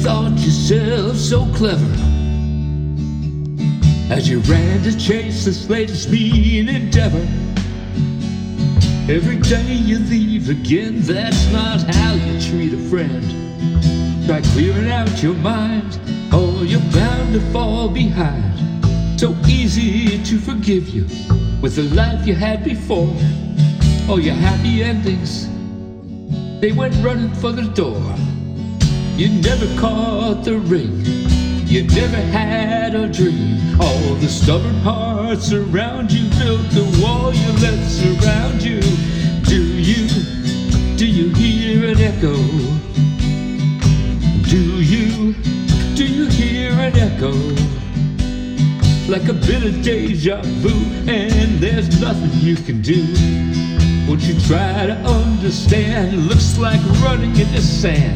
thought yourself so clever as you ran to chase this latest mean endeavor. Every day you leave again, that's not how you treat a friend. Try clearing out your mind, or you're bound to fall behind. So easy to forgive you with the life you had before. All your happy endings, they went running for the door. You never caught the ring, you never had a dream. All the stubborn hearts around you built the wall you let surround you. Do you hear an echo? Do you hear an echo? Like a bit of deja vu, and there's nothing you can do. Won't you try to understand? It looks like running in the sand.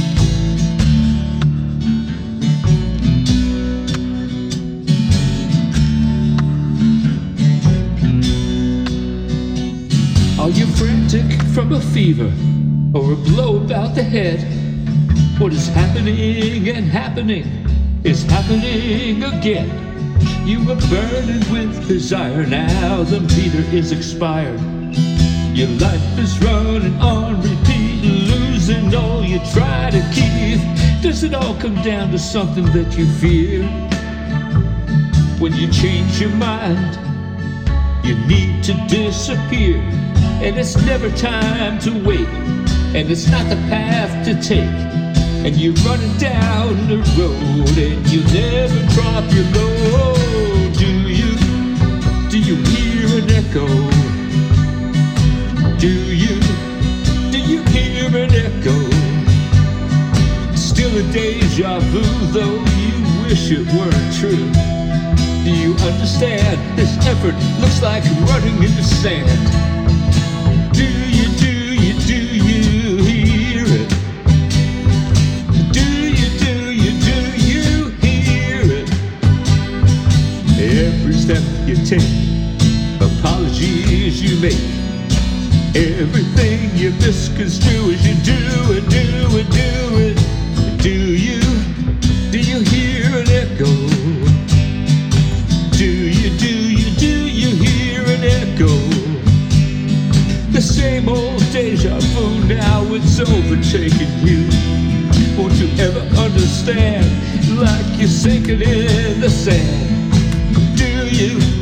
Are you frantic from a fever or a blow about the head? What is happening and happening is happening again. You were burning with desire, now the meter is expired. Your life is running on repeat, losing all you try to keep. Does it all come down to something that you fear? When you change your mind, you need to disappear. And it's never time to wait, and it's not the path to take. And you're running down the road, and you never drop your load. Do you hear an echo? Do you hear an echo? Still a deja vu, though you wish it weren't true. Do you understand? This effort looks like running in the sand. Do you hear it? Do you hear it? Every step you take, apologies you make, everything you misconstrue as you do it. Do you hear an echo? Do you hear an echo? The same old deja vu, now it's overtaken you. Won't you ever understand? Like you're sinking in the sand. Do you